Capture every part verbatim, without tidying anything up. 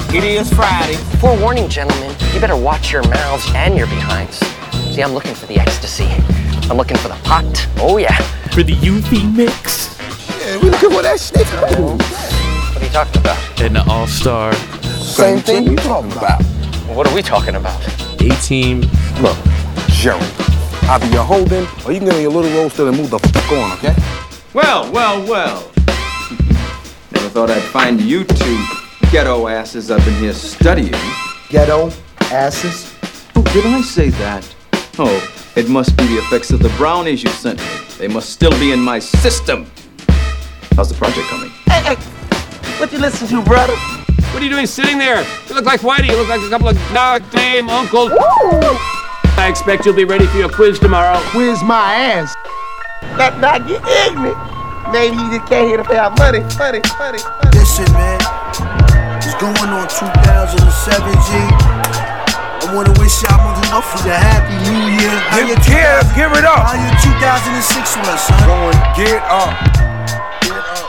It is Friday. Forewarning, gentlemen, you better watch your mouths and your behinds. See, I'm looking for the ecstasy. I'm looking for the pot. Oh, yeah. For the U V mix. Yeah, we looking for that shit. What are you talking about? And the all-star. Same thing you talking about. What are we talking about? A-team. Look, Jerry, either you're holding or you can get on your little roadster and move the fuck on, okay? Well, well, well. Never thought I'd find you two ghetto asses up in here studying. Ghetto asses? Oh, did I say that? Oh, it must be the effects of the brownies you sent me. They must still be in my system. How's the project coming? Hey, hey, what you listen to, brother? What are you doing sitting there? You look like Whitey. You look like a couple of knock-name uncles. I expect you'll be ready for your quiz tomorrow. Where's my ass? That not get ignorant. Maybe he just came here to pay our money, money, money, money. Listen, man. It's going on two thousand seven, G. I wanna wish y'all motherfuckers a happy new year. How your Give, give, give it up. How your two thousand six was, son? Going, get up. Get up.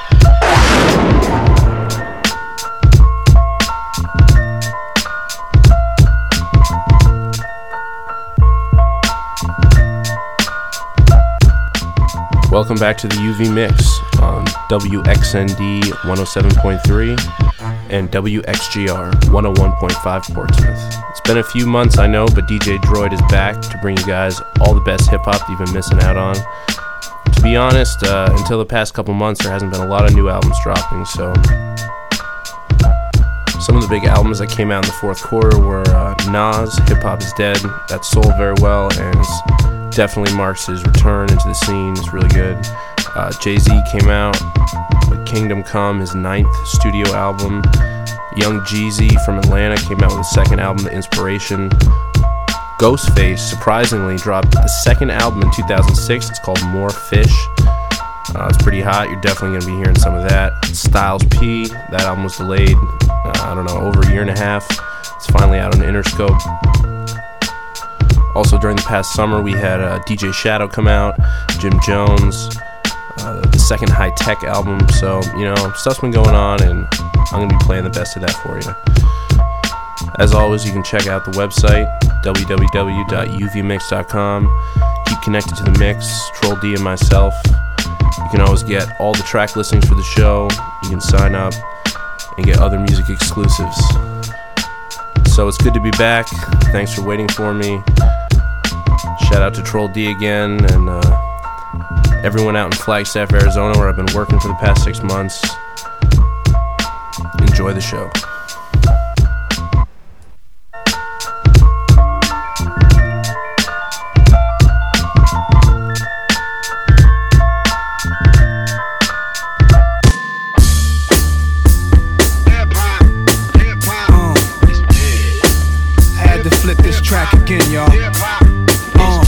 Welcome back to the U V Mix on W X N D one oh seven point three and W X G R one oh one point five Portsmouth. It's been a few months, I know, but D J Droid is back to bring you guys all the best hip-hop you've been missing out on. To be honest, uh, until the past couple months, there hasn't been a lot of new albums dropping, so some of the big albums that came out in the fourth quarter were uh, Nas, Hip Hop Is Dead. That sold very well, and it's definitely marks his return into the scene. It's really good. Uh, Jay-Z came out with Kingdom Come, his ninth studio album. Young Jeezy from Atlanta came out with his second album, The Inspiration. Ghostface, surprisingly, dropped the second album in two thousand six. It's called More Fish. Uh, it's pretty hot. You're definitely going to be hearing some of that. Styles P, that album was delayed, uh, I don't know, over a year and a half. It's finally out on Interscope. Also, during the past summer, we had uh, D J Shadow come out, Jim Jones, uh, the second High Tech album. So, you know, stuff's been going on, and I'm going to be playing the best of that for you. As always, you can check out the website, w w w dot u v mix dot com. Keep connected to the mix, Troll D and myself. You can always get all the track listings for the show. You can sign up and get other music exclusives. So it's good to be back. Thanks for waiting for me. Shout out to Troll D again, and uh, everyone out in Flagstaff, Arizona, where I've been working for the past six months. Enjoy the show. Track again, y'all. Uh,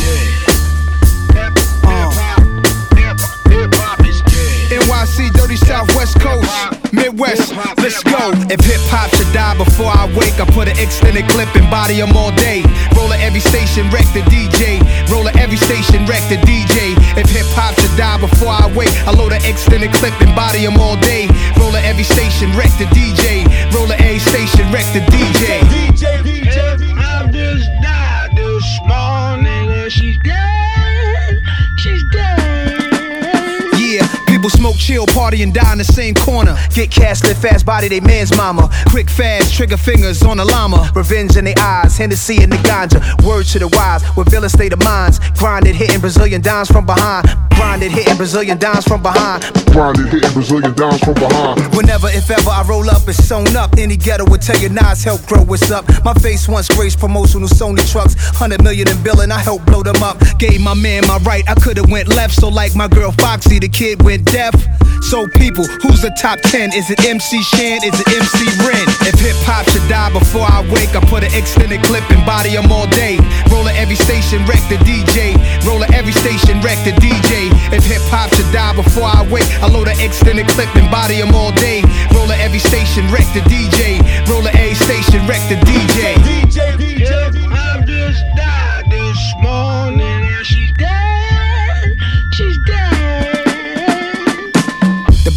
uh. N Y C, dirty Southwest Coast, Midwest, let's go. If hip-hop should die before I wake, I put an extended clip and body them all day. Roll at every station, wreck the D J. Roll at every station, wreck the D J. If hip-hop should die before I wake, I load an extended clip and body them all day. Roll at every station, wreck the D J. Roll at every station, wreck the D J. D J, D J. I just died this morning and she's dead. She's dead. Yeah, people smoke, chill, party, and die in the same corner. Get cash, live fast, body they man's mama. Quick, fast, trigger fingers on the llama. Revenge in their eyes, Hennessy in the ganja. Word to the wise, with villain state of minds. Grinded, hitting Brazilian dimes from behind. Grinded, hitting Brazilian dimes from behind. Grinded, hitting Brazilian dimes from behind. Whenever, if ever, I roll up, it's sewn up. Any ghetto would tell you Nas help grow what's up. My face once graced promotional Sony trucks. Hundred million in billing, I helped blow them up. Gave my man my right, I could've went left. So like my girl Foxy, the kid went deaf. So people, who's the top ten? Is it M C Shan? Is it M C Ren? If hip-hop should die before I wake, I put an extended clip and body them all day. Roll at every station, wreck the D J. Roll at every station, wreck the D J. If hip-hop should die before I wake, I load an extended clip and body them all day. Roll at every station, wreck the D J. Roll at every station, wreck the D J. D J, D J. I just died this morning and she's dead. She's dead. The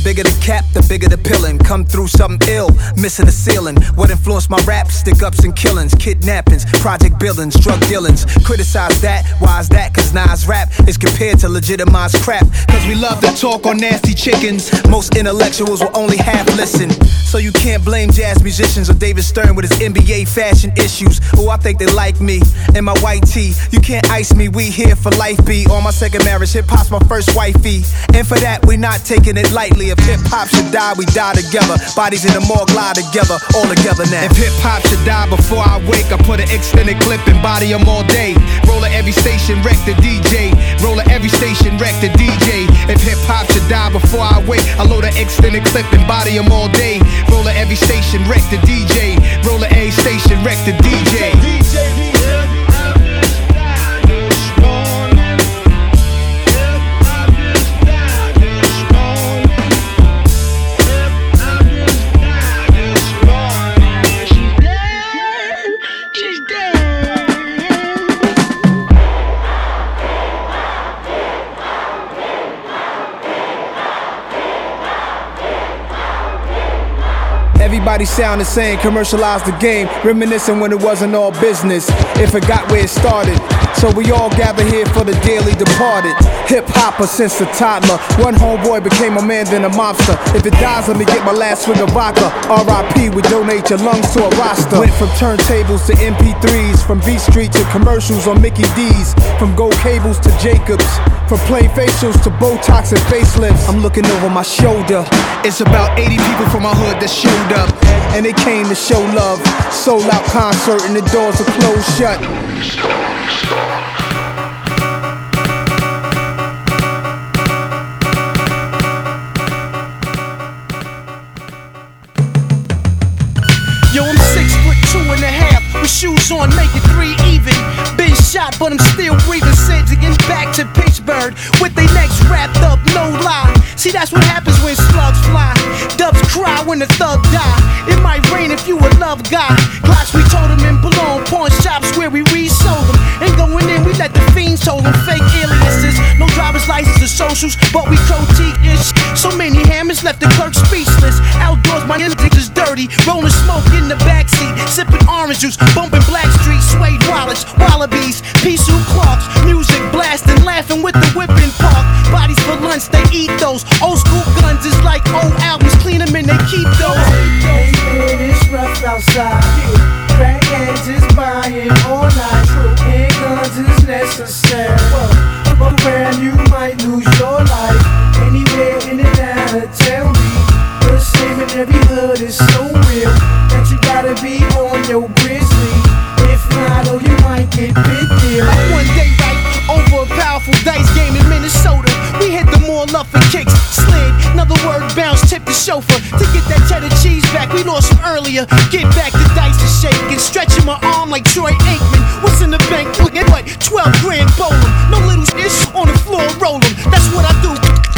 Bigger the cap, the bigger the pillin'. Come through something ill, missing the ceiling. What influenced my rap? Stick-ups and killings, kidnappings, project buildings, drug dealings. Criticize that, why is that? Cause Nas rap is compared to legitimized crap. Cause we love to talk on nasty chickens. Most intellectuals will only half listen. So you can't blame jazz musicians or David Stern with his N B A fashion issues. Oh, I think they like me and my white tee. You can't ice me, we here for life, B. On my second marriage, hip-hop's my first wifey. And for that, we not taking it lightly. If hip-hop should die, we die together. Bodies in the morgue lie together, all together now. If hip-hop should die before I wake, I put an extended clip and body them all day. Roller every station, wreck the D J. Roller every station, wreck the D J. If hip-hop should die before I wake, I load an extended clip and body them all day. Roller every station, wreck the D J. Roller every station, wreck the D J. D J. Everybody sounded saying commercialize the game, reminiscing when it wasn't all business, if it got where it started. So we all gather here for the dearly departed. Hip-hopper since a toddler. One homeboy became a man, then a mobster. If it dies, let me get my last swig of vodka. R I P, we donate your lungs to a roster. Went from turntables to M P threes, from Beat Street to commercials on Mickey D's, from gold cables to Jacobs, from plain facials to Botox and facelifts. I'm looking over my shoulder. It's about eighty people from my hood that showed up, and they came to show love. Sold out concert and the doors are closed shut. Yo, I'm six foot two and a half, with shoes on, make it three even. Been shot, but I'm still breathing. Sent to get back to Pittsburgh with they necks wrapped up, no lie. See, that's what happens when slugs fly. Dubs cry when the thug die. It might rain if you a love guy. Glocks we told him in Boulogne, pawn shops where we resold them. Ain't going in, we let the fiends told them. Fake aliases, no driver's license or socials, but we critique-ish. So many hammers left the clerk speechless. Outdoors, my instinct is dirty. Rolling smoke in the backseat, sipping orange juice, bumping Black Street, suede wallets, wallabies, pea soup Clarks, music blasting, laughing with the whipping park. Bodies for lunch, they eat those. Old school guns is like old albums, clean them and they keep those. Hey man, it's rough outside. Crackheads is buying all night. Handguns is necessary. But around you might lose your life. Anywhere in and out of town, the same in every hood is so real that you gotta be on your grizzly. If not, oh, you might get bit there. Like one day, right, over a powerful dice game in Minnesota, we hit the more love for kicks, slid, another word bounce, tip the chauffeur. To get that cheddar cheese back, we lost some earlier. Get back, the dice is shaking, stretching my arm like Troy Aikman. What's in the bank? Look at what? twelve grand bowling. No little shit on the floor, roll 'em. That's what I do.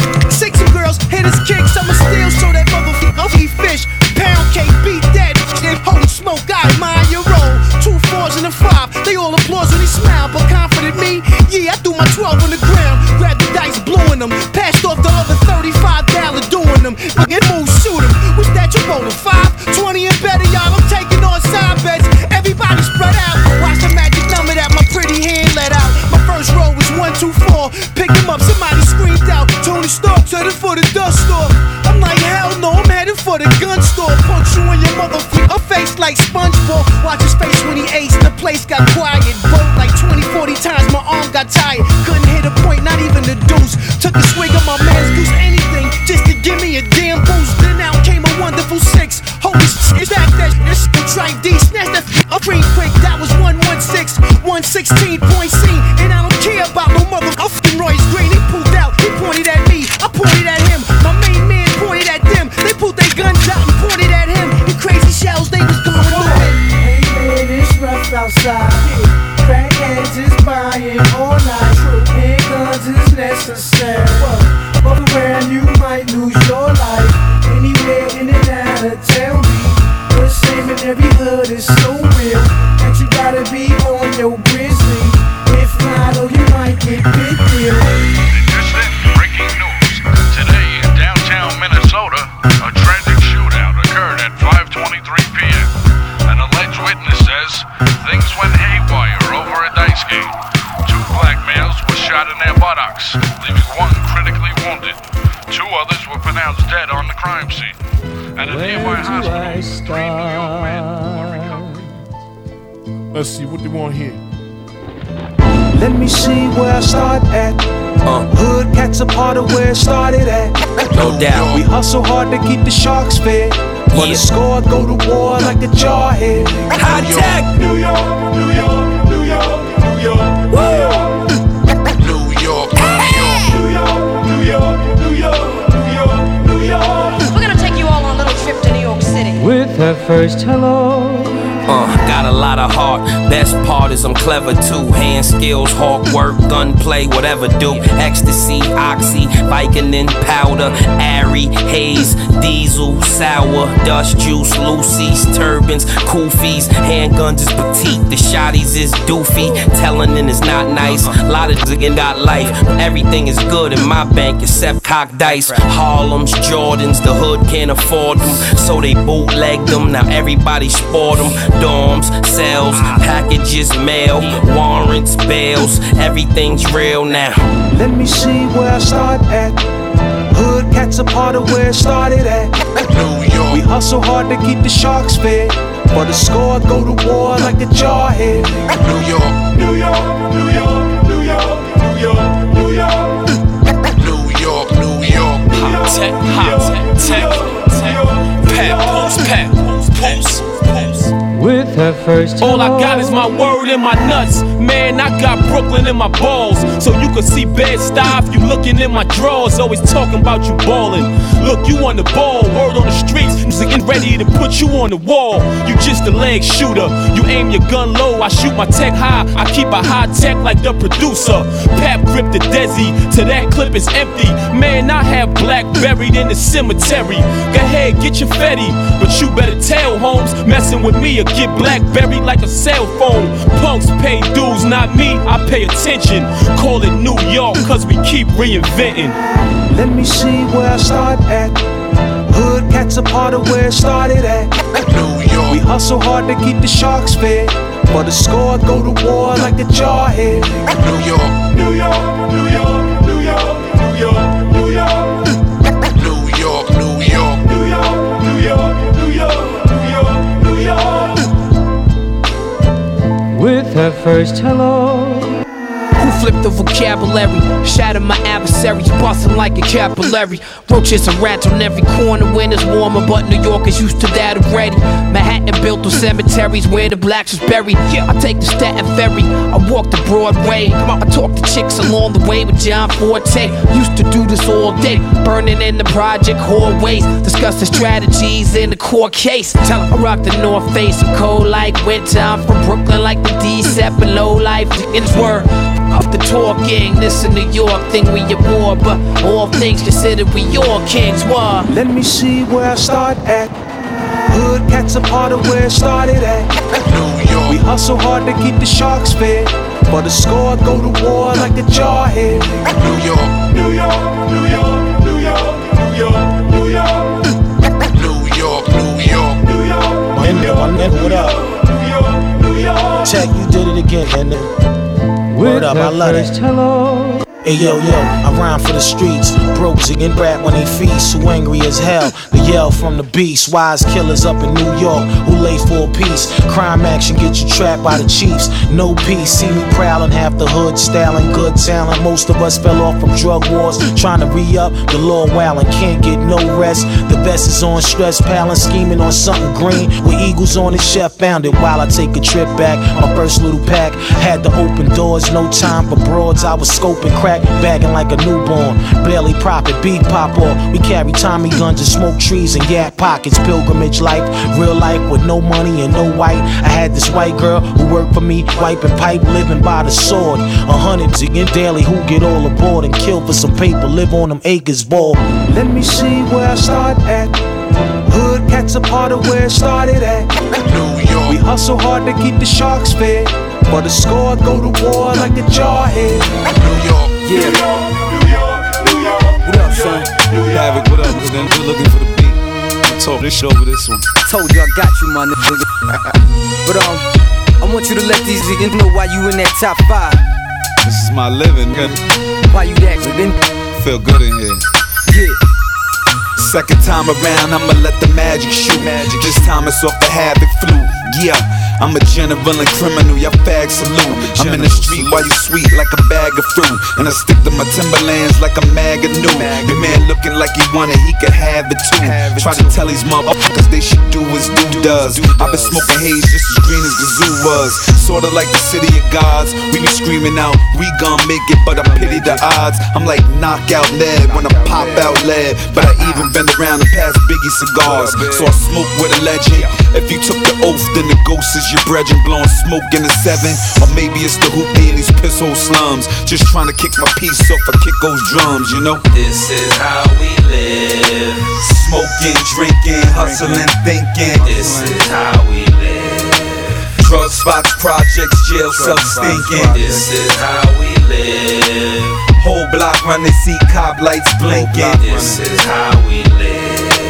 Six of girls, hit his kicks, I'ma steal so that motherfucker eat fish. Pound cake, beat that shit. Holy smoke, I admire your roll. Two fours and a five, they all applause when he smile. But confident me, yeah, I threw my twelve on the ground. Grabbed the dice, blowing them. Passed off the other thirty-five dollar doing them. It moves, shoot him. What's that you rolling? Five, twenty and better, y'all. I'm taking on side bets. Everybody spread out. Watch the magic number that my pretty hand let out. My first roll was one, two, four. Picked him up, somebody screamed out. Tony Stark's headed for the dust store. I'm like, hell no, I'm headed for the gun store. Punch you in your motherfucker face like SpongeBob. Watch his face when he aced. The place got quiet. Broke like twenty, forty times. My arm got tired. Couldn't hit a point, not even the deuce. Took a swig of my man's goose. Anything just to give me a damn boost. Then out came a wonderful six. Holy shit, back that shit. Tried D, snatched that f*** up green quick. That was one one six, one sixteen point C. And I don't care about no motherfucking Royce Green. He pulled out, he pointed at me. I pointed at him. My main man pointed at them. They pulled their guns out and pointed at him. And crazy shells, they was going through it. Hey man, it's rough outside. Crackheads is buying all night. Handguns is necessary. But around you might lose your life. Anywhere in and out of town, the same in every hood is so real that you gotta be on your grizzly. If not, oh, you might get bit there. This is breaking news. Today in downtown Minnesota. deaths, leaving one critically wounded. Two others were pronounced dead on the crime scene. At a nearby hospital, three New York men were recovered. Let's see what they want here. Let me see where I start at. Uh. Hood cats a part of where it started at. No doubt. We hustle hard to keep the sharks fed. For Yeah. the score, go to war like a jarhead. High tech. New York, New York, New York, New York, New York. New York, New York. New York, New York, New York, New York, New York. We're gonna take you all on a little trip to New York City. With her first hello. Uh, got a lot of heart. Best part is I'm clever too. Hand skills, hawk work, gunplay, whatever do. Ecstasy, oxy, Vicodin, powder, Ari, haze, diesel, sour, dust juice, Lucy's, turbans, koofies, handguns is petite. The shotties is doofy. Telling is not nice. A lot of again got life. Everything is good in my bank except cock dice. Harlem's, Jordans, the hood can't afford them, so they bootleg them. Now everybody sport them. Dorms, cells, packages, mail, warrants, bails, everything's real now. Let me see where I start at. Hood cats a part of where it started at. New York. We hustle hard to keep the sharks fed. For the score, go to war like a jarhead. New York. New York, New York, New York, New York, New York. New York, New York. Hot tech, hot tech, tech, tech. Pat, post, pat, post, post. With her first All I got is my word and my nuts. Man, I got Brooklyn in my balls. So you can see Bed-Stuy if you looking in my drawers. Always talking about you ballin'. Look, you on the ball, word on the streets. Getting ready to put you on the wall. You just a leg shooter. You aim your gun low, I shoot my tech high. I keep a high tech like the producer. Pap grip the Desi till that clip is empty. Man, I have black buried in the cemetery. Go ahead, get your fetty. But you better tell Holmes, messing with me or get black buried like a cell phone. Punks pay dues, not me, I pay attention. Call it New York, cause we keep reinventing. Let me see where I start at. Hood cats a part of where it started at. New York. We hustle hard to keep the sharks fed. For the score, go to war like a jarhead. New York. New York, New York, New York, New York, New York. New York, New York. New York, New York, New York, New York, New York. With her first hello. Who flipped the vocabulary? Shatter my adversaries, bustin' like a capillary. Roaches and rats on every corner when it's warmer, but New York is used to that already. Manhattan built those cemeteries where the blacks was buried. I take the Staten Ferry, I walk the Broadway. I talk to chicks along the way with John Forte. Used to do this all day, burning in the project hallways. Discuss the strategies in the court case. Tell 'em I rock the North Face, I'm cold like winter. I'm from Brooklyn like the D-Set below life. It's word. Off the talking, this a New York thing we at war, but all things considered we your kings. War. Let me see where I start at. Hood cats a part of where it started at. New York. We hustle hard to keep the sharks fed. For the score, go to war like a jarhead. New York. New York, New York, New York, New York, New York. New York, New York. New York, My nigga, my nigga, what up? New York, New York. Check, you did it again, nigga. Word up, I love it. Hello. Hey yo, yo, I rhyme for the streets. Broke and rap when they feast. Who angry as hell? The yell from the beast. Wise killers up in New York who lay for a piece. Crime action get you trapped by the chiefs. No peace. See me prowling half the hood, styling good talent. Most of us fell off from drug wars, trying to re-up. The law wildin', can't get no rest. The best is on stress, palin', scheming on something green. With eagles on it, chef found it. While I take a trip back, my first little pack had to open doors. No time for broads. I was scoping crack, bagging like a newborn. Barely profit, beat pop off. We carry Tommy guns and smoke trees and yak pockets. Pilgrimage life, real life with no money and no white. I had this white girl who worked for me, wiping pipe, living by the sword. A hundred again daily who get all aboard and kill for some paper, live on them acres ball. Let me see where I start at. Hood cats a part of where it started at. New York. We hustle hard to keep the sharks fed. For the score, go to war like a jarhead. New York. Yeah. New York, New York, New York. What up, son? Havoc, what up? Then we're looking for the beat. Talk this shit over this one. Told you I got you, my nigga. But um, I want you to let these niggas know why you in that top five. This is my living, nigga. Why you that good? Feel good in here. Yeah. Second time around, I'ma let the magic shoot. Magic. This time it's off the havoc flute. Yeah, I'm a general and criminal, your fag salute. I'm in the street while you sweet like a bag of fruit. And I stick to my Timberlands like a mag of new. Your man looking like he wanted, he could have it too. Try to tell these motherfuckers they should do as dude does. I've been smoking haze just as green as the zoo was. Sorta like the city of gods. We be screaming out, we gon' make it, but I pity the odds. I'm like knockout Ned when I pop out lead. But I even been around and past Biggie cigars. So I smoke with a legend. If you took the oath, then the ghost is your brethren, blowing smoke in the seven. Or maybe it's the hoopty in these piss hole slums. Just trying to kick my piece off of Kiko's drums, you know? This is how we live. Smoking, drinking, hustling, thinking. This is how we live. Drug spots, projects, jail cells, stinking. This is how we live. Whole block run, they see cop lights blinking. This is how we live.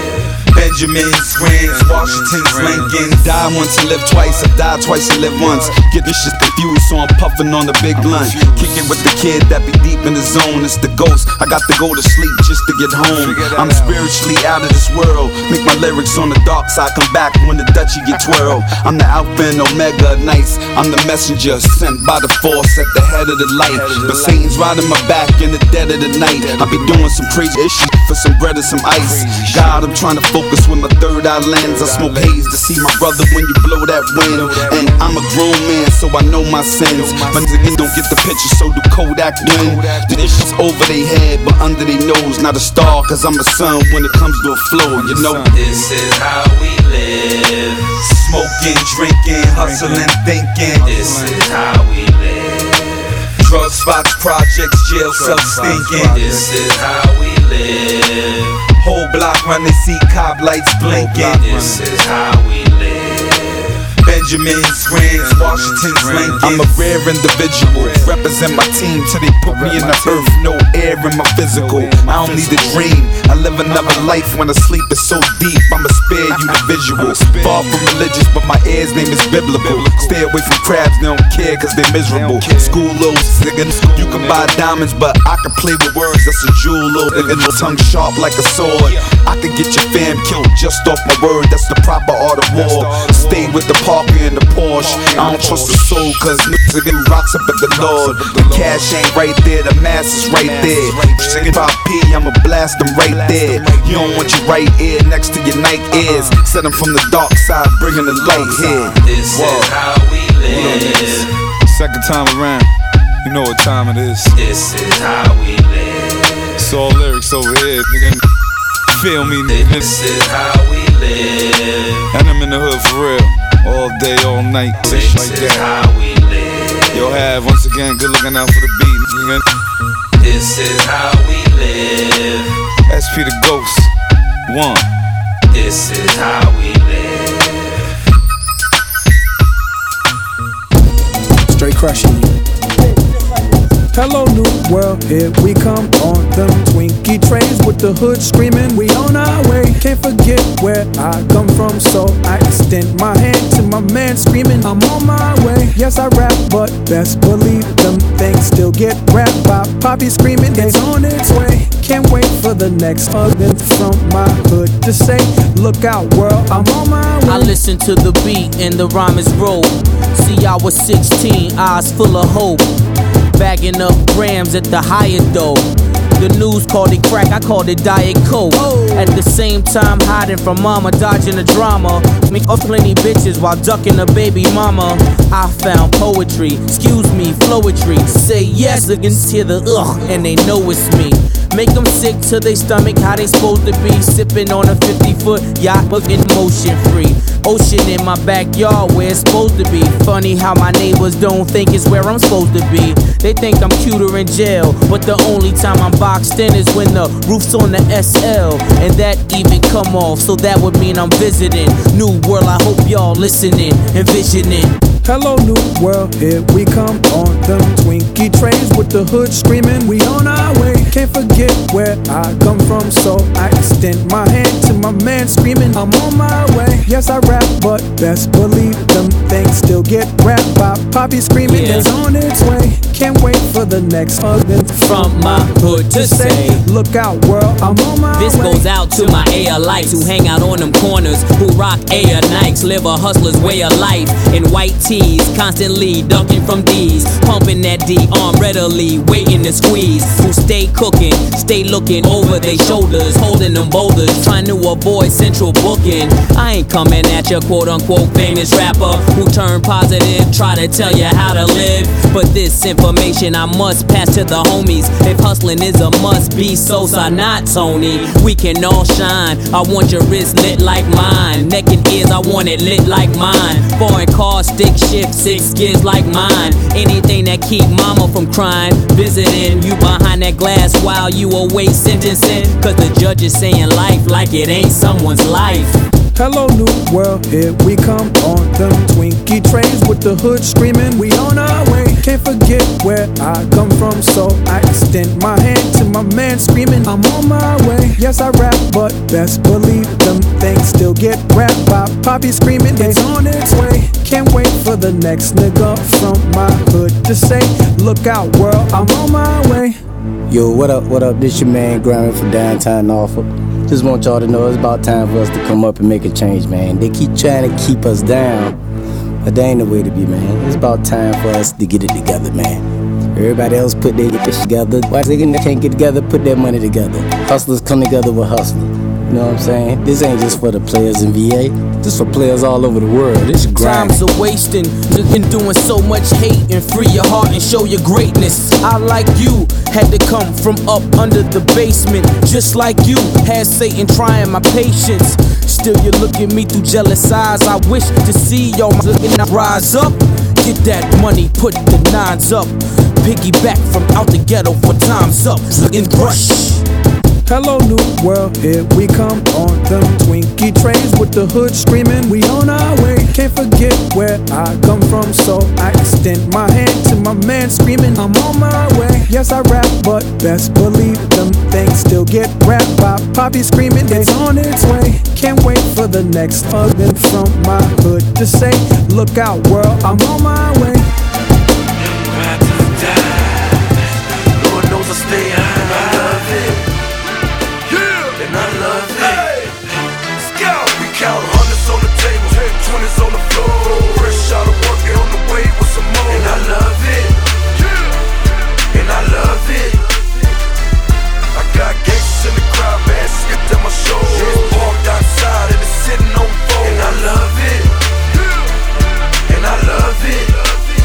Benjamins, Rams, Washingtons, Lincoln. Die once and live twice, I die twice and live once. Get this shit confused, so I'm puffing on the big blunt. Kicking with the kid that be deep in the zone. It's the ghost, I got to go to sleep just to get home. I'm spiritually out of this world. Make my lyrics on the dark side come back when the Dutchie get twirled. I'm the Alpha and Omega of nights. I'm the messenger sent by the force at the head of the light. But Satan's riding my back in the dead of the night. I be doing some crazy shit for some bread and some ice. God, I'm trying to focus with my third eye lens. I smoke haze to see my brother when you blow that wind. And I'm a grown man, so I know my sins. But niggas don't get the picture, so do Kodak win. This shit's over their head, but under their nose. Not a star, cause I'm a son when it comes to a flow, you know. This is how we live. Smoking, drinking, hustling, thinking. This is how we live. Drug spots, projects, jail cells, stinking. This is how we live. Whole block run, they see cop lights blinking. This is how we live. Benjamins, Rams, Washingtons, Lincoln. I'm a rare individual. Represent my team till they put me in the earth. No air in my physical. I don't need a dream. I live another life when I sleep is so deep. I'ma spare you the visual. Far from religious, but my air's name is biblical. Stay away from crabs, they don't care cause they miserable. School lows, nigga. You can buy diamonds, but I can play with words. That's a jewel, nigga. Tongue sharp like a sword. I could get your fam killed just off my word. That's the proper art of war. Stay with the Parker and the Porsche. I don't trust the soul, cause niggas are getting rocks up at the Lord. The cash ain't right there, the mass is right there. Singing about P, I'ma blast them right there. You don't want your right ear next to your Nike ears. Set them from the dark side, bringing the light here. This is how we live. Second time around, you know what time it is. This is how we live. It's all lyrics over here, nigga. Feel me, nigga. This is how we live. And I'm in the hood for real. All day, all night, this shit like is that. how we live. Yo, Have, once again, good looking out for the beat, nigga. This is how we live. S P the Ghost, one. This is how we live. Straight crushing you. Hello, new world, here we come on them Twinkie trains with the hood screaming, we on our way. Can't forget where I come from, so I extend my hand to my man screaming, I'm on my way. Yes, I rap, but best believe them things still get rapped by Poppy screaming, it's on its way. Can't wait for the next event from my hood to say, look out world, I'm on my way. I listen to the beat and the rhyme is rolled. See, I was sixteen, eyes full of hope. Bagging up grams at the higher dough. The news called it crack, I called it Diet Coke. At the same time hiding from mama, dodging the drama. Me off plenty bitches while ducking a baby mama. I found poetry, excuse me, flowetry. Say yes against hear the ugh, and they know it's me. Make them sick to their stomach, how they supposed to be. Sipping on a fifty foot yacht, but in motion free. Ocean in my backyard where it's supposed to be. Funny how my neighbors don't think it's where I'm supposed to be. They think I'm cuter in jail, but the only time I'm boxed in is when the roof's on the S L. And that even come off, so that would mean I'm visiting. New world, I hope y'all listening, envisioning. Hello, new world, here we come on them Twinkie trains with the hood screaming. We on our way, can't forget where I come from, so I extend my hand to my man screaming. I'm on my way. Yes, I rap, but best believe them things still get rapped by Poppy screaming. Yeah. It's on its way. Can't wait for the next husband From my hood to say, look out, world, I'm on my this way. goes out to my Air lights who hang out on them corners, who rock Air Nikes, live a hustler's way of life in white tees, constantly ducking from D's, pumping that D arm readily, waiting to squeeze, who stay cooking, stay looking over their shoulders, holding them boulders, trying to avoid central booking. I ain't coming at your quote unquote famous rapper who turn positive, try to tell you how to live, but this information I must pass to the homies. If hustling is a must be, so's I not Tony. We can all shine. I want your wrist lit like mine. Neck and ears, I want it lit like mine. Foreign car, stick shift, six gears like mine. Anything that keep mama from crying. Visiting you behind that glass while you await sentencing. Cause the judge is saying life like it ain't someone's life. Hello, new world, here we come on them Twinkie trains with the hood screaming. We on our way, can't forget where I come from, so I extend my hand to my man screaming. I'm on my way. Yes, I rap, but best believe them things still get rapped by Poppy screaming. It's on its way. Can't wait for the next nigga from my hood to say, look out, world, I'm on my way. Yo, what up, what up? This your man Grammy from downtown Norfolk. Just want y'all to know it's about time for us to come up and make a change, man. They keep trying to keep us down, but that ain't the way to be, man. It's about time for us to get it together, man. Everybody else put their shit together. Why they can't get together, put their money together. Hustlers come together with hustlers. You know what I'm saying? This ain't just for the players in V A. This for players all over the world. This grind. Times are wasting, looking doing so much hate, and free your heart and show your greatness. I, like you, had to come from up under the basement. Just like you, had Satan trying my patience. Still you look at me through jealous eyes. I wish to see y'all looking to rise up. Get that money, put the nines up. Piggyback from out the ghetto for time's up. Looking brush. Hello, new world, here we come on them Twinkie trains with the hood screaming. We on our way, can't forget where I come from, so I extend my hand to my man screaming. I'm on my way. Yes, I rap, but best believe them things still get rapped by Poppy screaming. It's on its way. Can't wait for the next husband from my hood to say, look out, world, I'm on my way. Ride to the die. Lord knows I stay high. I love it. And I love it. Hey, let's go. We count hundreds on the table, twenties on the floor. Fresh out of work and on the way with some more. And I love it. And I love it. I got gangsters in the crowd, man, skipped at my show. Parked outside and it's sitting on four. And I love it. And I love it.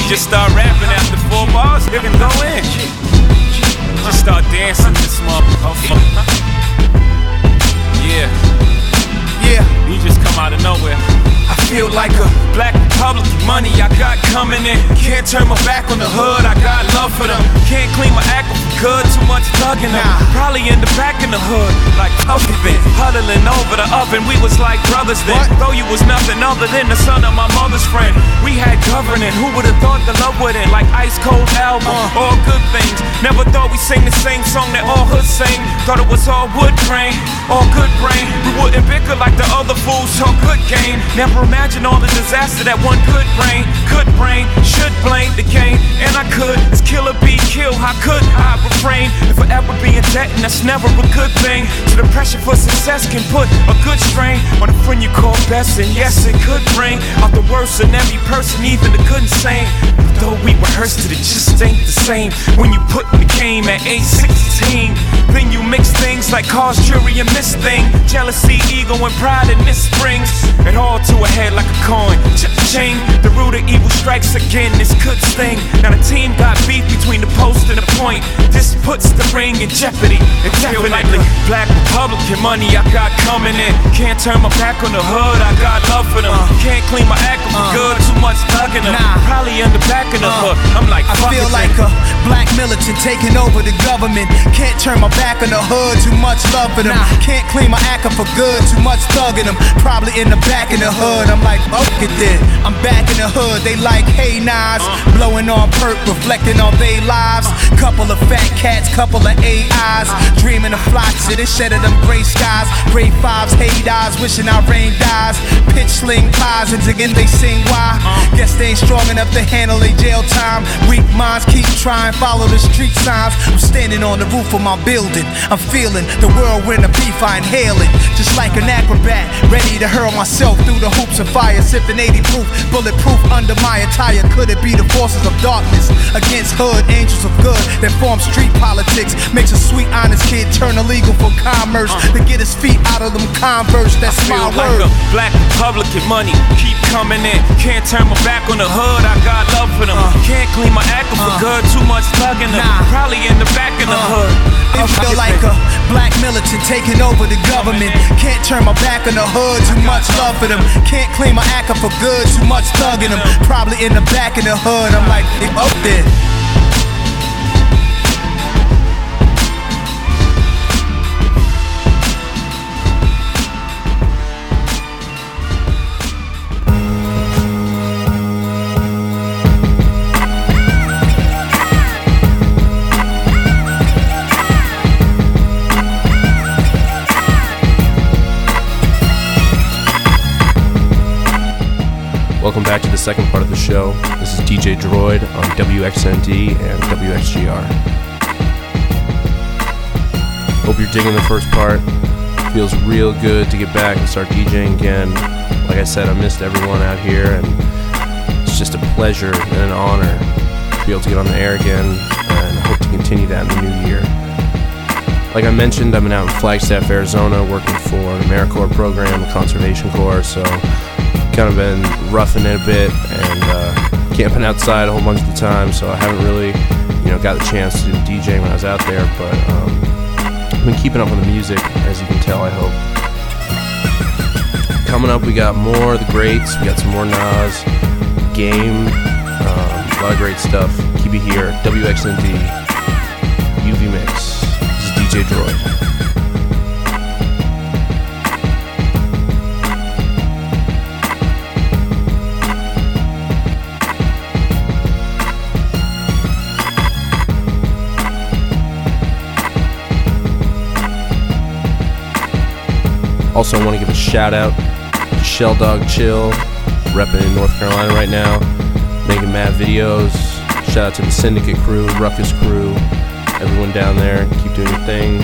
just start rapping after four bars, you can go in. Just start dancing this motherfucker. Yeah. Yeah. You just come out of nowhere. I feel like a black Republican. Money I got coming in. Can't turn my back on the hood. I got love for them. Can't clean my act for good. Too much thugging them. Probably in the back in the hood. Like Puffy been huddling over the oven. We was like brothers then. Though you was nothing other than the son of my mother's friend. We had governing. Who would have thought the love would end? Like Ice Cold album. All good things. Never thought we sing the same song that all hoods sing. Thought it was all wood grain. All good brain. We wouldn't bicker like the other fools. Talk good game. Never imagine all the disaster that one could bring. Could brain, should blame the game. And I could, it's kill or be killed. How could I refrain? If I ever be in debt, and that's never a good thing. So the pressure for success can put a good strain on a friend you call best. And yes, it could bring out the worst in every person, even the good and sane. But though we rehearsed it, it just ain't the same. When you put in the game at age sixteen, then you mix things like cause, jury, and miss thing. Jealousy, ego, and pride, and this springs it all to a head like a coin. Ch-ching, the root of evil strikes again. This could sting. Now the team got beef between the post and the point. This puts the ring in jeopardy. It feel like the black Republican money I got coming in. Can't turn my back on the hood. I got love for them. Can't clean my act for good. Too much thugging them. Probably in the back of the hood. I'm like, I feel like a black militant taking over the government. Can't turn my back on the hood. Too much love for them. Can't clean my act up for good. Too much thugging them. Probably in the back in the hood. I'm like, fuck it then. I'm back in the hood. They like, hey, Nas. Blowing on perk, reflecting on they lives. Couple of fat cats, couple of A Is. Dreaming of fly to this shit of them gray skies. Grade fives, hate eyes, wishing our rain dies. Pitch sling pies, and again they sing why. Guess they ain't strong enough to handle a jail time. Weak minds keep trying, follow the street signs. I'm standing on the roof of my building. I'm feeling the whirlwind of beef, I inhale it. Just like an acrobat, ready to hurl myself through the hoops of fire. Sipping eighty proof, bulletproof under my attire. Could it be the forces of darkness against hood angels of good that form street politics? Makes a sweet honest kid turn illegal for commerce to get his feet out of them Converse. That's I feel my like word. a black Republican money keep coming in. Can't turn my back on the hood. I got love for them. Can't clean my act up for good. Too much thugging them. Probably in the back of the hood. It feel like a black militant taking over the government. Can't turn my back on the hood. Too much love for them. Can't clean my act up for good. Too much thugging them. Probably in the back of the hood. I'm like, they up there. Welcome back to the second part of the show. This is D J Droid on W X N D and W X G R. Hope you're digging the first part. Feels real good to get back and start DJing again. Like I said, I missed everyone out here, and it's just a pleasure and an honor to be able to get on the air again, and I hope to continue that in the new year. Like I mentioned, I've been out in Flagstaff, Arizona, working for an AmeriCorps program, a conservation corps, so kind of been roughing it a bit and uh, camping outside a whole bunch of the time, so I haven't really, you know, got the chance to do DJing when I was out there, but um, I've been keeping up with the music, as you can tell, I hope. Coming up, we got more of the greats, we got some more Nas, Game, um, a lot of great stuff. Keep it here, W X N D, U V Mix. This is D J Droid. Also, I want to give a shout out to Shell Dog Chill, repping in North Carolina right now, making mad videos. Shout out to the Syndicate crew, Ruckus crew, everyone down there. Keep doing your thing.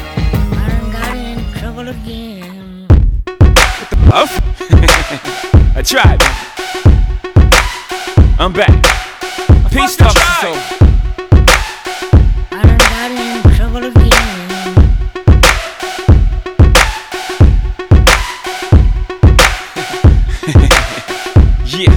Again. I tried. I'm back. Peace talk. So. Yeah.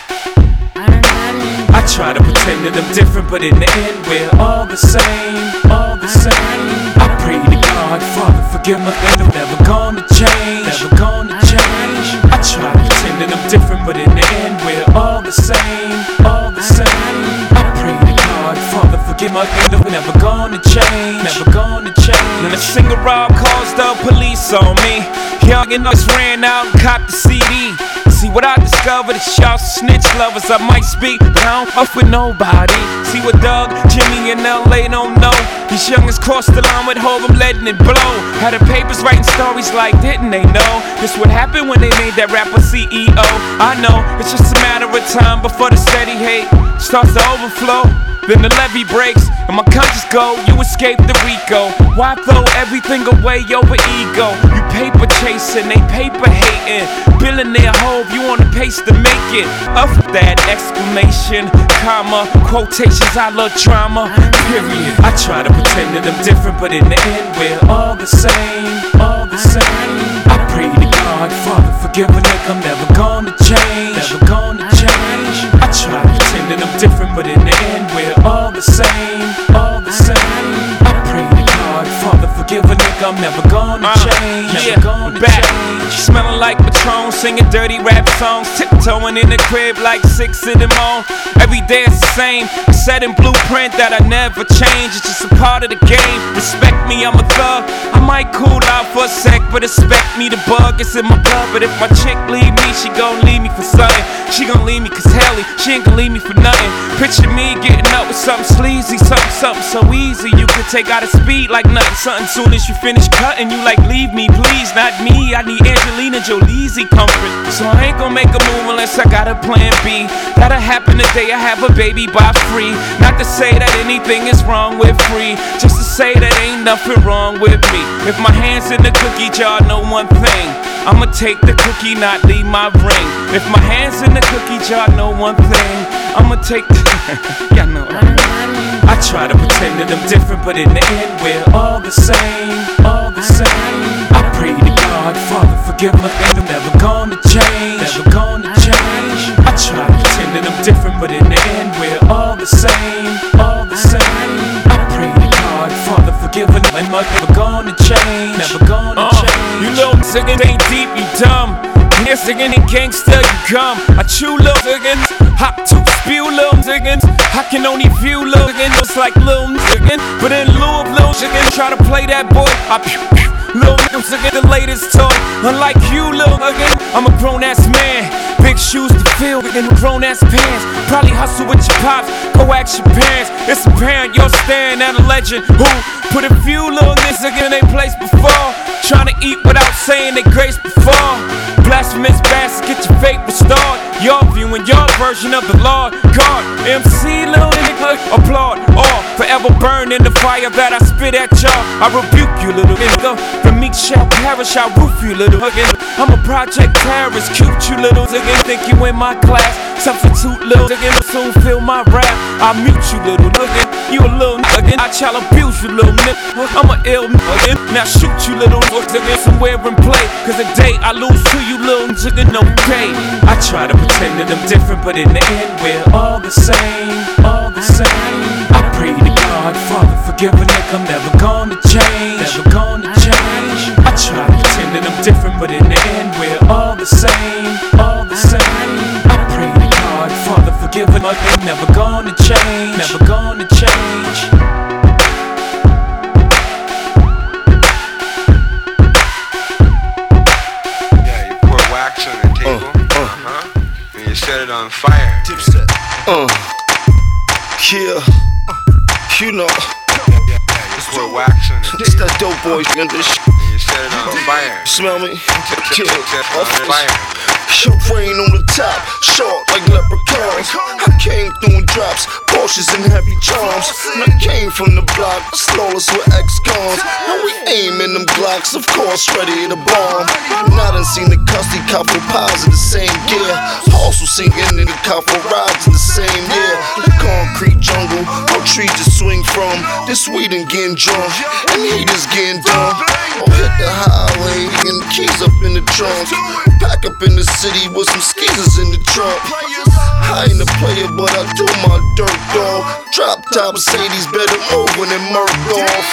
I try to pretend that I'm different, but in the end we're all the same, all the same. I pray to God, Father, forgive my thing, I'm never gonna change, never gonna change. I try to pretend that I'm different, but in the end we're all the same, all the same. I pray to God, Father, forgive my thing, I'm never gonna change, never gonna change. Then a single rob calls the police on me. Young and us ran out and copped the C D. See what I discovered is y'all snitch lovers. I might speak, but I don't fuck with nobody. See what Doug, Jimmy, and L A don't know. These youngins crossed the line with hope, I'm letting it blow. Had the papers writing stories like, didn't they know? This what happened when they made that rapper C E O. I know, it's just a matter of time before the steady hate starts to overflow. Then the levee breaks, and my conscience go, you escape the Rico. Why throw everything away over ego? You paper chasing, they paper hating. Billionaire hove, you on the pace to make it. Up that exclamation, comma, quotations, I love drama, period. I try to pretend that I'm different, but in the end we're all the same, all the same. I pray to God, Father, forgive a nigga, I'm never gonna change, never gonna change. I try to pretend that I'm different, but in the end we're all the same, all the same. I pray to God, Father, forgive a nigga, I'm never gonna change, uh, yeah, never gonna back. change. Smelling like Patron, singing dirty rap songs, tiptoeing in the crib like six in the morning. Every day it's the same, set in blueprint that I never change. It's just a part of the game. Respect me, I'm a thug. I might cool out for a sec, but expect me to bug. It's in my blood, but if my chick leave me, she gon' leave me for something. She gon' leave me cause Helly, she ain't gon' leave me for nothing. Picture me getting up with something sleazy, something, something so easy. You could take out a speed like nothing. Something soon as you finish cutting, you like leave me, please, not me. I need Angelina Jolie's comfort. So I ain't gon' make a move unless I got a plan B. That'll happen the day I have a baby by free. Not to say that anything is wrong with free, just to say that ain't nothing wrong with me. If my hand's in the cookie jar, know one thing, I'ma take the cookie, not leave my ring. If my hand's in the cookie jar, know one thing, I'ma take the y'all know what I mean. I try to pretend that I'm different, but in the end we're all the same, all the same. I pray to God, Father, forgive my thing, I'm never gonna change, never gonna change. I try to pretend that I'm different, but in the end we're all the same, all the same. I pray to God, Father, forgive me, I'm never gonna change, never gonna uh, change. You little singing ain't deep, you dumb. Here singing in gangsta, you come. I chew little ziggins, hop to spew little ziggins. I can only view little ziggins, looks like little ziggin. But in lieu of little ziggin, try to play that boy, I pew pew. Little niggas again, the latest toy. Unlike you, little again, I'm a grown ass man. Big shoes to fill in grown ass pants. Probably hustle with your pops, go ask your parents. It's apparent you're staring at a legend who put a few little niggas in their place before. Trying to eat without saying they grace before. Blasphemous bastards, get your faith restored. You're viewing your version of the Lord God. M C little nigga, applaud. Or forever burn in the fire that I spit at y'all. I rebuke you, little nigga. The meek shall perish, I roof you, little nigga. I'm a project terrorist, cute you, little nigga. Think you in my class? Substitute, little nigga. Soon feel my rap. I mute you, little nigga. You a little nigga. I shall abuse you, little nigga. I'm a ill nigga. Now shoot you, little nigga. Somewhere and play. Cause the day I lose to you, little nigga, no pay. I try to pretend that I'm different, but in the end we're all the same, all the same. I pray to God, Father, forgive a nigga, I'm never gonna change, never gonna change. I try to pretend that I'm different, but in the end we're all the same, all the same. I pray to God, Father, forgive a nigga, I'm never gonna change, never gonna change. Set it on fire. Dipset. Uh, yeah. You know. Just pour wax on it. This that dope boy in this. You set it on fire. Smell me? Set it on fire. Your brain on the top, short like leprechauns. I came through in drops, Porsches and heavy charms. And I came from the block, flawless with ex-cons. And we aim in them Glocks, of course, ready to bomb. And I done seen the custody couple pies in the same gear. Also seen in the couple rides in the same year. The concrete jungle, no tree to swing from. This weed and getting drunk, and he just getting dumb. Oh, hit the highway and the keys up in the trunk. Pack up in the city with some skeezers in the trunk. I ain't a player, but I do my dirt, dog. Drop top Mercedes, better move when it murked off.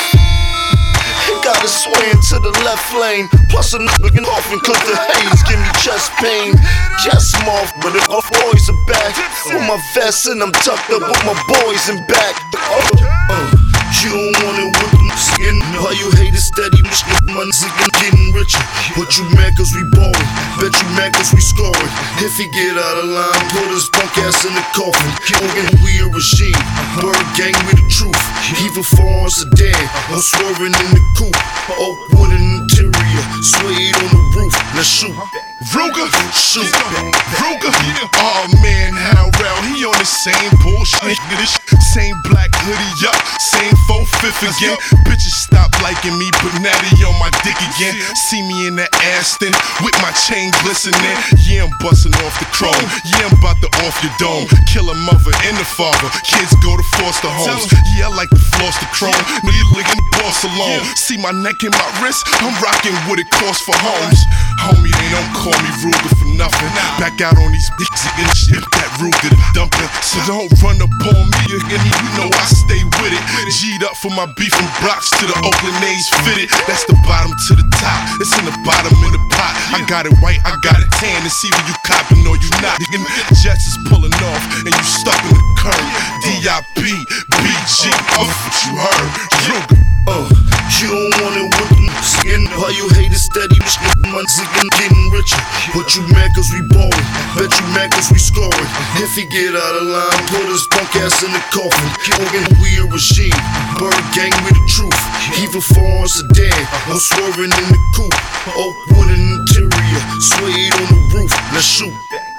Gotta swing to the left lane. Plus a nigga off and cause the haze give me chest pain. Chest off, but the off boys are back. With my vest and I'm tucked up with my boys in back. Uh, uh, you don't want it with them skin. Why you hate it steady? My nigga getting richer. But you mad cause we ballin'. Bet you mad cause we scoring. If he get out of line, put his punk ass in the coffin. Organ, we a regime. Bird gang with the truth. Even foreign sedan. I'm swerving in the coupe. Oak wood interior. Suede on the roof. Let's shoot. Ruger, shoot. Ruger, oh man, how well he on the same bullshit. This same black hoodie up, same four fifth again. Bitches stop liking me, but now they on my dick again. See me in the Aston with my chain glistening. Yeah, I'm busting off the chrome. Yeah, I'm about to off your dome. Kill a mother and the father. Kids go to foster homes. Yeah, I like to floss the chrome. No, you licking the boss alone. See my neck and my wrist. I'm rocking what it costs for homes. Homie, they don't call me Ruger for nothing. Back out on these bitches and shit that Ruger dumping. So don't run up on me again. You know I stay with it. G'd up for my beef from Bronx to the Oakland A's fitted. That's the bottom to the top. It's in the bottom of the pot. I got it white, I got it tan. And see when you copping or you not. Jets is pulling off and you stuck in the curb. D I B, B G, oh, what you heard? Ruger. Uh, you don't want it with them skin. Why you hate it steady? My nigga getting richer. But you mad cause we ballin'. Bet you mad cause we scoring. If he get out of line, put his punk ass in the coffin. Organ, we a regime. Bird gang with the truth. Even foreign sedan. I'm swerving in the coupe. Oak wood interior. Suede on the roof. Let's shoot.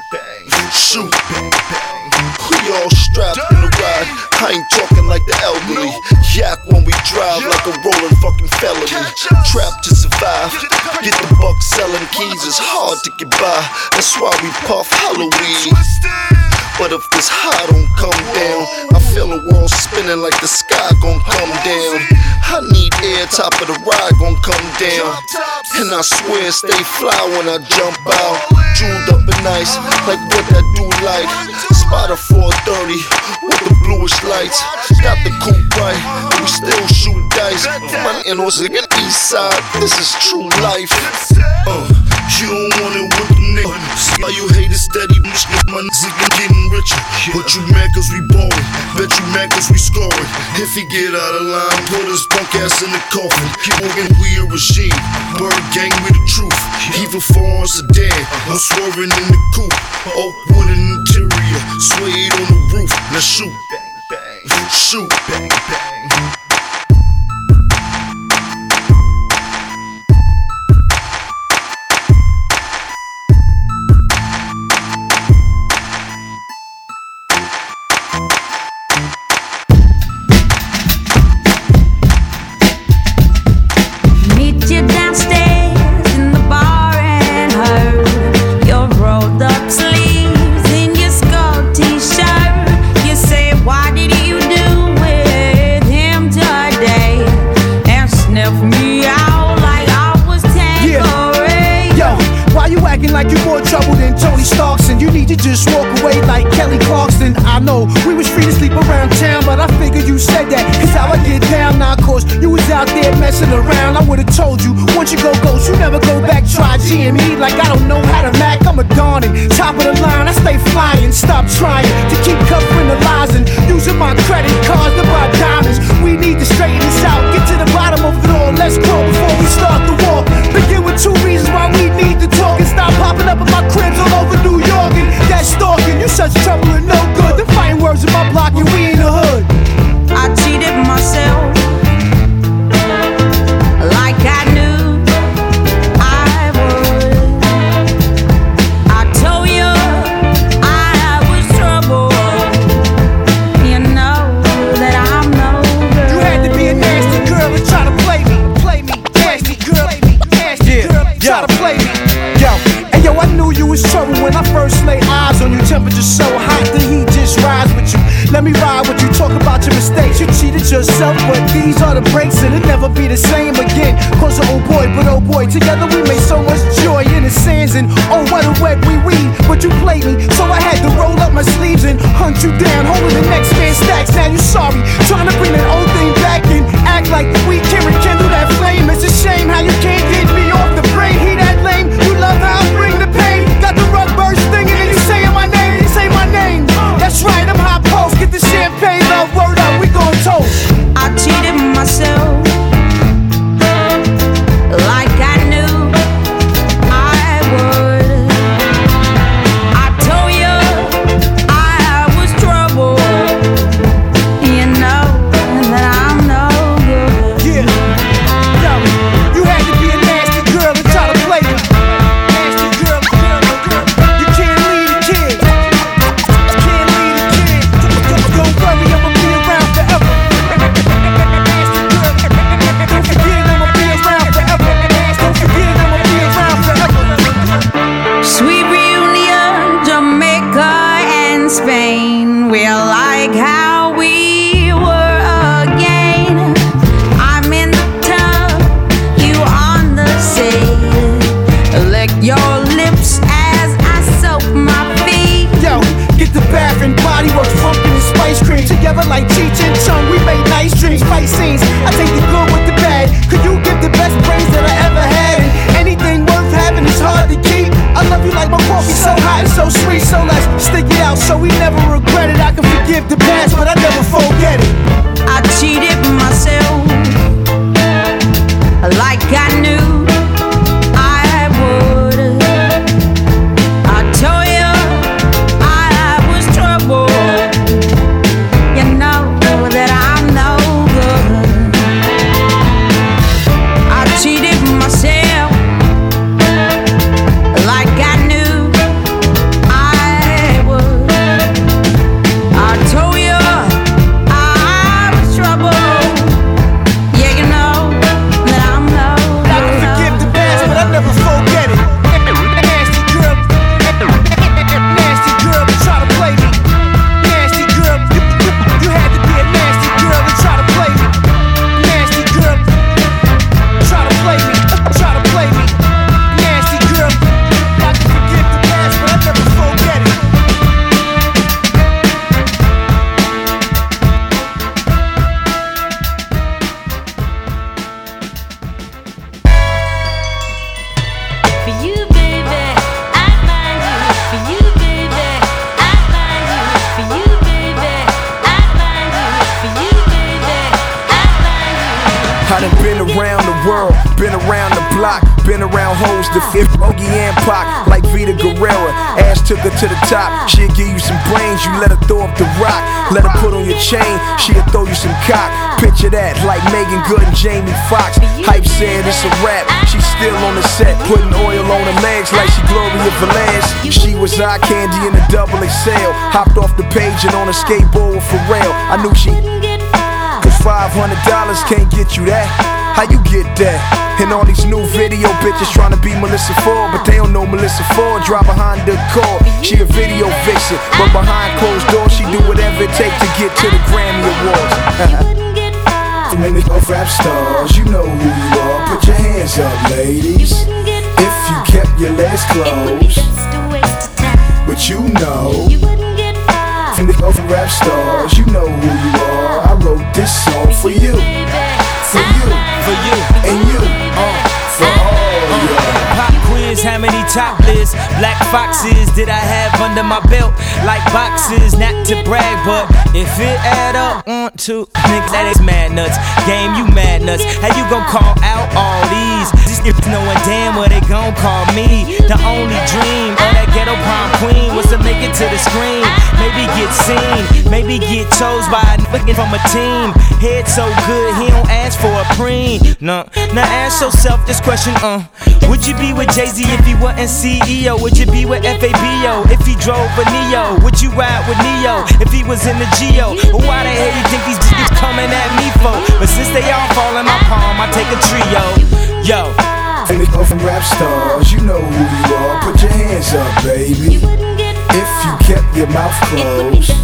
Shoot. We all strapped in the ride. I ain't talking like the elderly. Yak when we drive like a rolling fucking felony. Trapped to survive. Get the buck selling keys is hard to get by. That's why we puff Halloween. But if this high don't come down, I feel the world spinning like the sky gon' come down. I need air, top of the ride gon' come down. And I swear stay fly when I jump out. Jeweled up and nice, like what that dude like. Spot a four thirty with the bluish lights. Got the coupe right, we still shoot dice. My in-laws in the east side, this is true life. Uh, you don't want it with the niggas. Why you hate it steady? My nigga getting richer. But you mad cause we ballin'. Bet you mad cause we scoring. If he get out of line, put his punk ass in the coffin. Organ, we a regime. Bird gang with the truth. Even foreign sedan. I'm swerving in the coupe. Oak wood interior. Suede on the roof. Let's shoot. Shoot. Bang, bang. Like you more trouble than Tony Stark's, and you need to just walk away like Kelly Clarkson. I know we was free to sleep around town, but I figured you said that, cause how I get down. Now of course you was out there messing around. I would've told you, once you go ghost, you never go back. Try G M E like I don't know how to Mac. I'm a Darnin, top of the line, I stay flying. Stop trying to keep covering the lies and using my credit cards to buy diamonds. We need to straighten this out, get to the bottom of it all. Let's go before we start the war. Begin with two reasons why we need to talk and stop popping up in my cribs all over New York. And that stalking, you such trouble and no good. The fighting words in my block and we in the hood. I cheated myself like I knew I would. I trouble when I first lay eyes on you. Temperature so hot, the heat just rise with you. Let me ride with you, talk about your mistakes. You cheated yourself, but these are the breaks, and it'll never be the same again. Cause of oh boy, but oh boy, together we made so much joy in the sands. And oh, what a wet we weed, but you played me, so I had to roll up my sleeves and hunt you down, holding the next man's stacks. Now you sorry, trying to bring that old thing back and act like we can rekindle that flame. It's a shame how you can't get me off the brain. He that lame, you love how I bring the pain. Got the rug burst stinging and you saying my name, you say my name. That's right, I'm hot post, get the champagne, love, word up, we gon' toast. I cheated myself like I knew I would. I told you I was trouble, you know that I'm no good. Yeah, yo, you had to be a nasty girl and try to play me. Nasty girl, girl, girl, you can't lead a kid. Can't lead a kid. Don't worry, I'ma be around forever. Don't forget I'ma be around forever. Don't forget I'ma be around forever. Sweet reunion, Jamaica and Spain. We're like how we were again. I'm in the tub, you on the sea. Lick your lips as I soak my feet. Yo, get the bath and body works, pumpkin and spice cream. Together like Cheech and Chong, we made nice dreams, fight scenes. I take the good with the bad. Could you give the best praise that I ever had? And anything worth having is hard to keep. I love you like my coffee, so hot and so sweet. So let's stick it out so we never regret it. I can forgive the past, but I never forget it. I cheated myself like I knew I would. I told you I was trouble, you know that I'm no good. I cheated myself like I knew I would. I told you I was trouble, yeah, you know that I'm no good. I can forgive the past, but I never forget it. Nasty girl, nasty girl, to try to play me. Nasty girl, you, you, you had to be a nasty girl to try to play me. Nasty girl, try to play me, try to play me. Nasty girl, I can forgive the past, but I never forget it. For you, baby, I find you. For you, baby, I find you. For you, baby, I find you. For you, baby, I find you. I done been around the world, been around the block, been around hoes to fit Bogey and Pac, like Vita Guerrera. Ass took her to the top, she'll give you some brains, you let her throw up the rock. Let her put on your chain, she'll throw you some cock. Picture that, like Megan Good and Jamie Foxx. Hype said it's a rap, she's still on the set, putting oil on her legs like she Gloria Velez. She was eye candy in a double X L, hopped off the page and on a skateboard with Pharrell. I knew she, cause five hundred dollars can't get you that. How you get that? And all these new video bitches tryna be Melissa Ford, but they don't know Melissa Ford. Drive behind the car, she a video vixen, but behind closed doors she do whatever it takes to get to the Grammy Awards. From the rap stars, you know who you are. Put your hands up, ladies. If you kept your legs closed, but you know. From the rap stars, you know who you are. I wrote this song for you, for you, for you, and you, uh, for all of y'all. Pop quiz, how many topless black foxes did I have under my belt? Like boxes, not to brag, but if it add up, one, two, niggas, that is mad nuts. Game, you mad nuts. How you gon' call out all these? Just if knowing damn what they gon' call me. The only dream of that ghetto prom queen was to make it to the screen. Maybe get seen, maybe get chose by a nigga from a team. Head so good, he don't ask for a preen. No, now ask yourself this question, uh would you be with Jay-Z if he wasn't C E O? Would you be with F A B O if he drove a Neo? Would you ride with Neo if he was in the Geo? Or why the hell you think these bitches coming at me for? But since they all fall in my palm, I take a trio. Yo, And they go from rap stars, you know who you are. Put your hands up, baby. If you kept your mouth closed,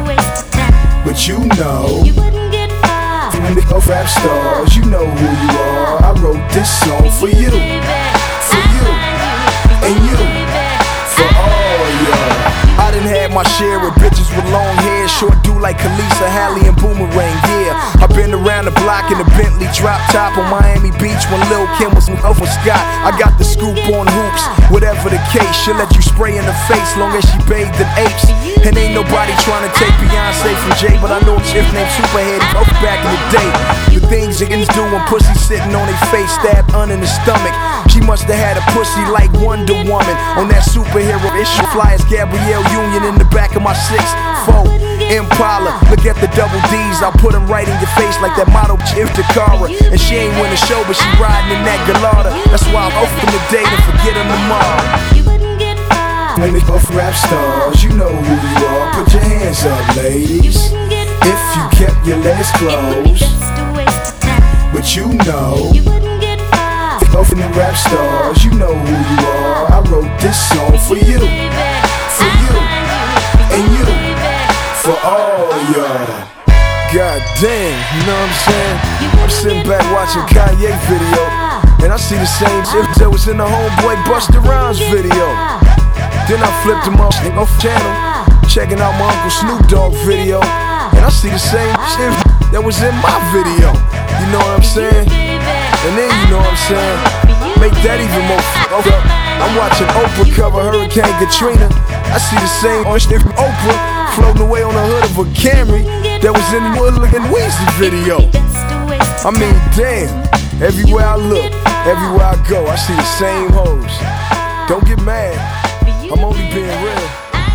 but you know. And they go from rap stars, you know who you are. I wrote this song for you, for you, and you, for all y'all. I done had my share of bitches with long hair, short do like Khaleesa, Halle, and Boomerang, yeah. I've been around the block in a Bentley drop top on Miami Beach when Lil' Kim was over Scott. I got the scoop on hoops, whatever the case. She'll let you spray in the face long as she bathed in apes. And ain't nobody trying to take Beyonce from Jay, but I know a chick named Superhead both back in the day. The things chickens do when pussy sitting on their face, stabbed un in the stomach. She must have had a pussy like Wonder Woman on that superhero issue. Fly as Gabrielle Union in the back of my six four Impala. Look at the double D's, I'll put them right in your face like that model Chip Takara. And she ain't win the show, but she riding in that Gallardo. That's why I'm open today to forget them tomorrow. When they both rap stars, you know who you are. Put your hands up, ladies. If you kept your legs closed, but you know. Both of them rap stars, you know who you are. I wrote this song for you, for you, and you, for all y'all. God damn, you know what I'm saying? I'm sitting back watching Kanye video, and I see the same shit that was in the Homeboy Busta Rhymes video. Then I flipped him off off channel, checking out my Uncle Snoop Dogg video, and I see the same shit that was in my video. You know what I'm saying? And then you know what I'm saying? Make that even more f***ed up. I'm watching Oprah cover Hurricane Katrina. I see the same on shit from Oprah floating away on the hood of a Camry that was in the Woodlookin' Weezy video. I mean, damn. Everywhere I look, everywhere I go, I see the same hoes. Don't get mad. I'm only being real.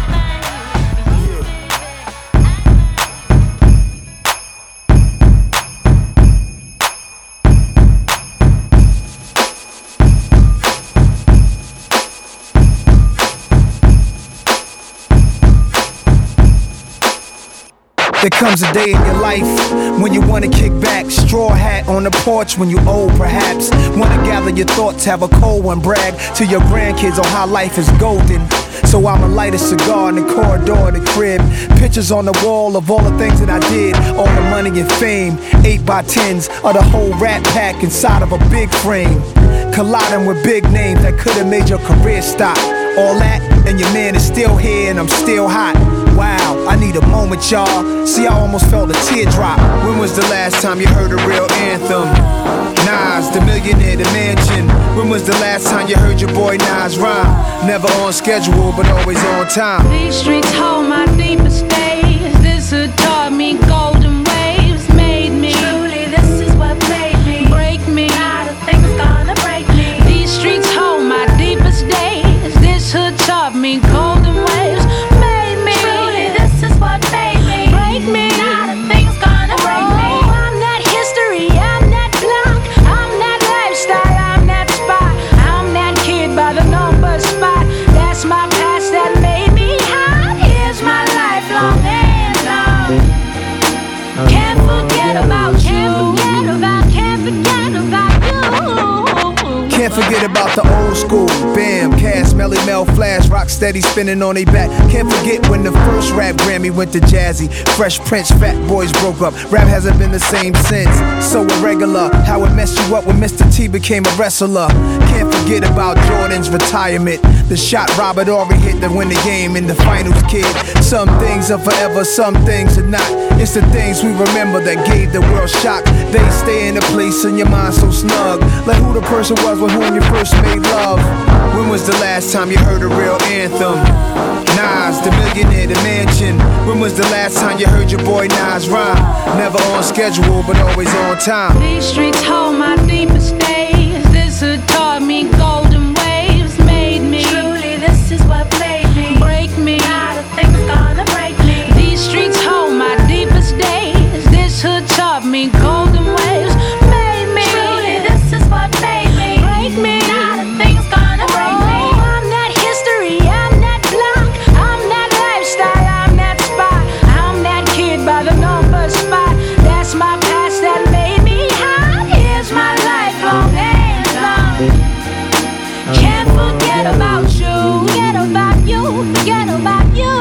There comes a day in your life when you wanna kick back, straw hat on the porch when you old perhaps. Wanna gather your thoughts, have a cold one, brag to your grandkids on how life is golden. So I'ma light a cigar in the corridor of the crib. Pictures on the wall of all the things that I did, all the money and fame. Eight by tens of the whole rat pack inside of a big frame. Colliding with big names that could've made your career stop. All that, and your man is still here and I'm still hot. Wow, I need a moment, y'all. See, I almost felt a teardrop. When was the last time you heard a real anthem? Nas, the millionaire, the mansion. When was the last time you heard your boy Nas rhyme? Never on schedule, but always on time. These streets hold my deepest days. This hood taught me golden waves. Made me. Truly, this is what made me. Break me. Not a thing's gonna break me. These streets hold my deepest days. This hood taught me golden waves. Made me. Truly, this is what made me. Break me. Not a thing's gonna break me. Oh, I'm that history. I'm that block. I'm that lifestyle. I'm that spot. I'm that kid by the number spot. That's my past that made me hot. Here's my lifelong anthem. Can't forget about, can't forget about, can't forget about you. Can't forget about the old school. Bam, Cass, Melly Mel, Flash, rock steady spinning on they back. Can't forget when the first rap Grammy went to Jazzy. Fresh Prince, Fat Boys broke up. Rap hasn't been the same since. So irregular, how it messed you up when Mister T became a wrestler. Can't forget about Jordan's retirement. The shot Robert Horry hit to win the game in the finals, kid. Some things are forever, some things are not. It's the things we remember that gave the world shock. They stay in a place in your mind so snug. Like who the person was with whom you first made love. When was the last time you heard a real anthem? Nas, the millionaire, the mansion. When was the last time you heard your boy Nas rhyme? Never on schedule, but always on time. These streets hold my deepest days. This hood taught me golden waves. Made me. Truly, this is what made me. Break me. Not a thing's gonna break me. These streets hold my deepest days. This hood taught me golden waves. Made me. Truly, this is what made me. Break me. Not a thing's gonna break me. Oh, I'm that history. I'm that block. I'm that lifestyle. I'm that spot. I'm that kid by the number spot. That's my past that made me hot. Here's my lifelong anthem. forget about you.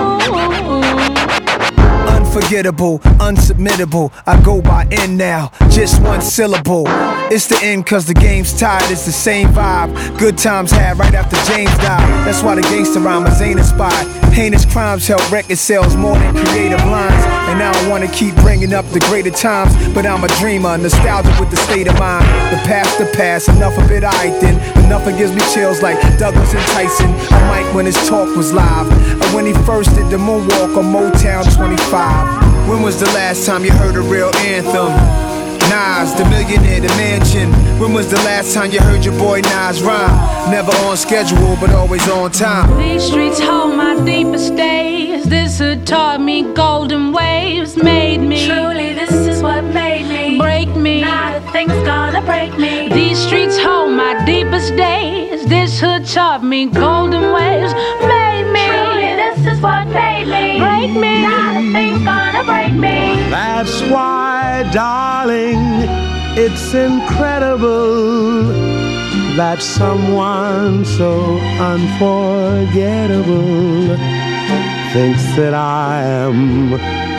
Unforgettable, unsubmittable. I go by N now, just one syllable. It's the end cause the game's tired, it's the same vibe. Good times had right after James died. That's why the gangster rhymers ain't inspired. Heinous crimes help record sales more than creative lines. And I don't wanna keep bringing up the greater times, but I'm a dreamer, nostalgic with the state of mind. The past, the past, enough of it, I then. Enough it gives me chills like Douglas and Tyson. A mic when his talk was live, and when he first did the moonwalk on Motown twenty-five. When was the last time you heard a real anthem? Nas, the millionaire, the mansion. When was the last time you heard your boy Nas rhyme? Never on schedule, but always on time. These streets hold my deepest days. This had taught me golden waves, made me. Truly, this is what made me. Break me. Not a thing's gonna break me. These streets hold my deepest days. This hood taught me golden waves, made me. Truly, this is what made me. Break me. Not a thing's gonna break me. That's why, darling, it's incredible that someone so unforgettable thinks that I am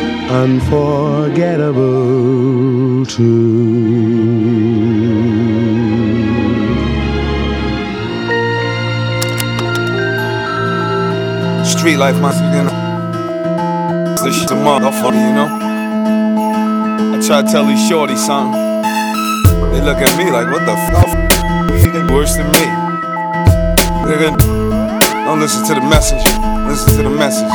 unforgettable too. Street life, my you know. This shit a motherfucker, you know. I try to tell these shorties something. They look at me like, what the fuck? Worse than me. Nigga, don't listen to the messenger. Listen to the message.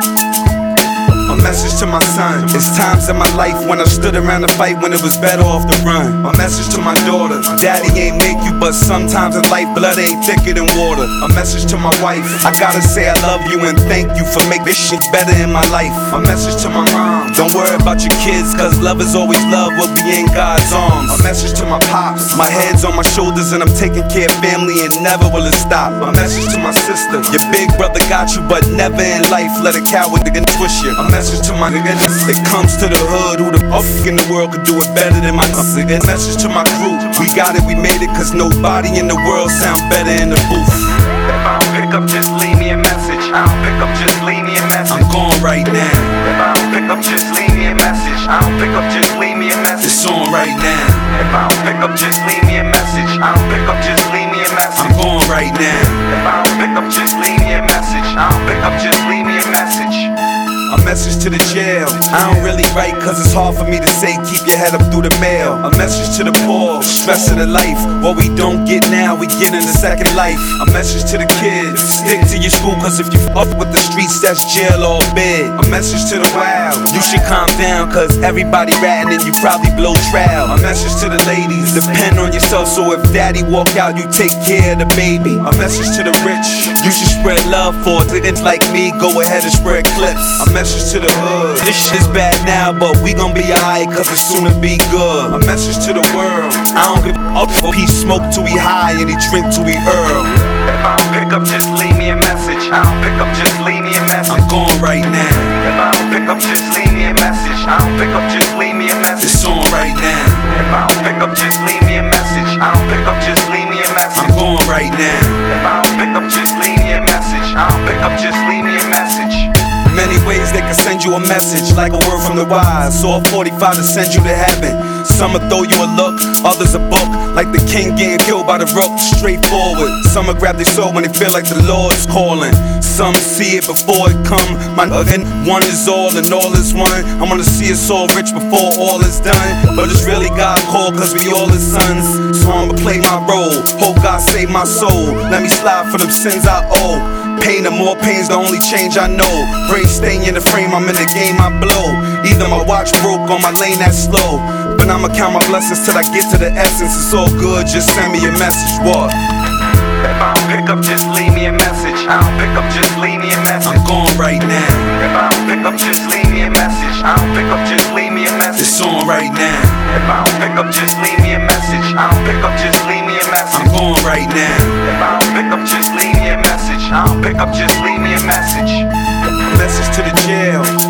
A message to my son. It's times in my life when I stood around the fight when it was better off to run. A message to my daughter. Daddy ain't make you, but sometimes in life blood ain't thicker than water. A message to my wife. I gotta say I love you and thank you for making this shit better in my life. A message to my mom. Don't worry about your kids, cause love is always love when we in God's arms. A message to my pops. My head's on my shoulders and I'm taking care of family and never will it stop. A message to my sister. Your big brother got you, but never in life let a coward nigga twist you. A message to my nigga. It comes to the hood. Who the fuck in the world could do it better than my nigga? Message to my crew. We got it, we made it, cause nobody in the world sound better in the booth. If I don't pick up, just leave me a message. I don't pick up, just leave me a message. I'm gone right now. If I don't pick up, just leave me a message. I don't pick up, just leave me a message. It's on right now. If I don't pick up, just leave me a message. I don't pick up, just leave me a message. I'm gone right now. If I don't pick up, just leave me a message. I don't pick up, just leave me a message. A message to the jail. I don't really write cause it's hard for me to say keep your head up through the mail. A message to the poor, stress of the life. What we don't get now, we get in the second life. A message to the kids, stick to your school cause if you up with the streets that's jail or bed. A message to the wild, you should calm down cause everybody ratting and you probably blow trial. A message to the ladies, depend on yourself so if daddy walk out you take care of the baby. A message to the rich, you should spread love for niggas like me, go ahead and spread clips. A message to the hood, this shit is bad now, but we gon' be alright cause it's soon to be good. A message to the world, I don't give a fuck. He smoke till he high and he drink till he earl. If I don't pick up, just leave me a message. I don't pick up, just leave me a message. I'm gone right now. If I don't pick up, just leave me a message. I don't pick up, just leave me a message. It's on right now. If I don't pick up, just leave me a message. I don't pick up, just leave me a message. I'm gone right now. If I don't pick up, just leave me a message. I don't pick up, just leave me a message. Many ways they can send you a message, like a word from the wise. Saw forty-five to send you to heaven. Some will throw you a look, others a book, like the king getting killed by the rope. Straightforward. Some will grab their soul when they feel like the Lord's calling. Some see it before it come. My again, one is all and all is one. I wanna see us all rich before all is done. But it's really God called cause we all his sons. So I'ma play my role. Hope God save my soul. Let me slide for them sins I owe. Pain and more pain's the only change I know. Brain staying in the frame, I'm in the game I blow. Either my watch broke or my lane that's slow. But I'ma count my blessings till I get to the essence. It's all good, just send me a message. What? If I don't pick up, just leave me a message. I don't pick up, just leave me a message. I'm gone right now. If I don't pick up, just leave me a message. I don't pick up, just leave me a message. It's on right now. If I don't pick up, just leave me a message. I don't pick up, just leave me a message. I'm gone right now. If I don't pick up, just leave me a message. I don't pick up, just leave me a message. A message to the jail.